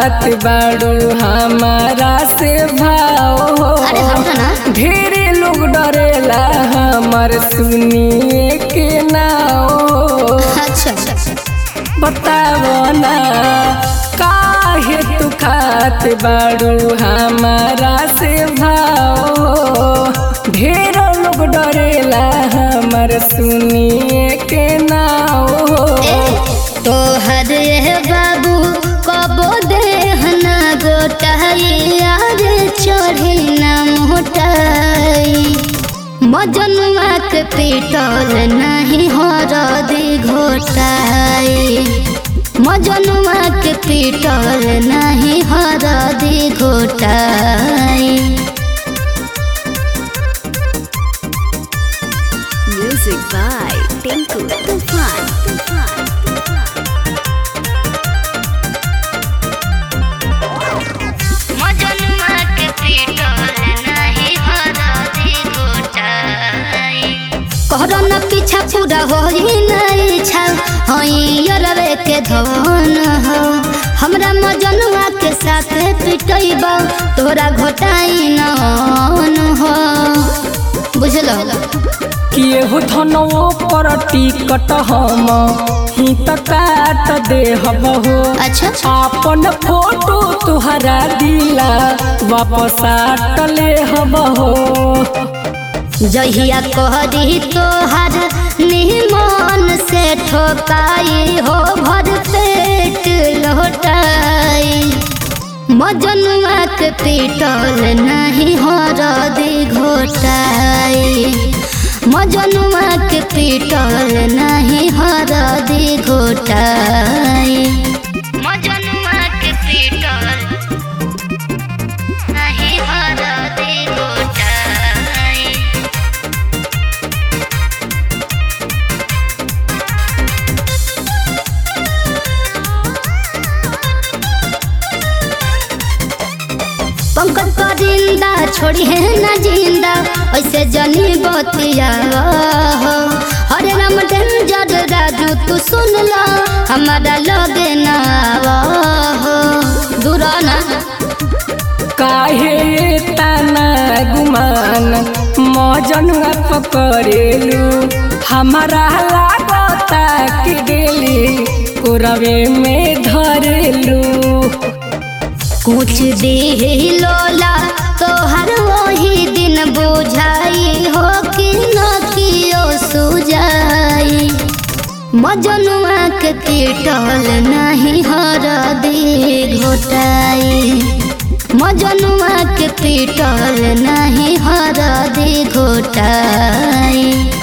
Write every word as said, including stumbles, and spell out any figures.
खात बाड़ू हमारा से भाव हो। ढेरे लोग डरेला हमार सुनिए के नाव। अच्छा बताओ ना काहे तू खात बाड़ू हमारा से भाव हो। ढेर लोग डरेला हमार सुनिए के नाव हो। तोहर बाबू कबो देहना गोटाई यार चढ़ी ना मोटाई। मजनुआ के पीटल नहीं हरदी घोटाई। मजनुआ के पीटल नहीं हरदी घोटाई। Music by Tinku Tufan. मजनुआ के पीटल नहीं हरदी घोटाई। कहरन पीछा पूरा होई नहीं छा हई यरवे के धन हो। हमरा मजनुआ के साथ पिटैबा तोरा घोटाई न हो। बुझलो केहू धनो पर टिकट हम ही त काट दे हो। अच्छा आपन फोटो तुहरा दिला वापस आट ले हो। जहिया कहरी तोहर निमन से ठोकाई हो भर पेट लौटाई। मजनुआ के पीटल नहीं हरदी घोटाई। मजनुआ के पीटल नहीं हरदी घोटाई। मजनुआ के पीटल नहीं हरदी घोटाई। पंकज परिंदा छोड़ी है ना जिंदा ऐसे जनी बतिया हो। हरे राम डेंजर राजू तू सुन ला हमारा लगे ना हो। दूर ना काहे तना गुमान मजनुआ पकड़ेलू। हमारा लागता कि गेली कोरवे में धरेलू। कुछ दी लोला तोहर वही दिन बुझाई हो कि न कियो सुझाई। मजनुआ के पीटल नहीं हरदी घोटाई। मजनुआ के पीटल नहीं हरदी घोटाई।